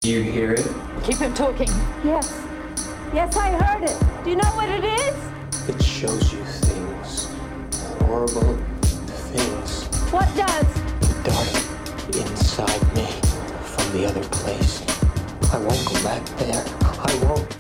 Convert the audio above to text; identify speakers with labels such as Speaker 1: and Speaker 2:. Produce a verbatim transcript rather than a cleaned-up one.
Speaker 1: Do you hear it?
Speaker 2: Keep him talking.
Speaker 3: Yes. Yes, I heard it. Do you know what it is?
Speaker 1: It shows you things. Horrible things.
Speaker 3: What does?
Speaker 1: The dark inside me from the other place. I won't go back there. I won't.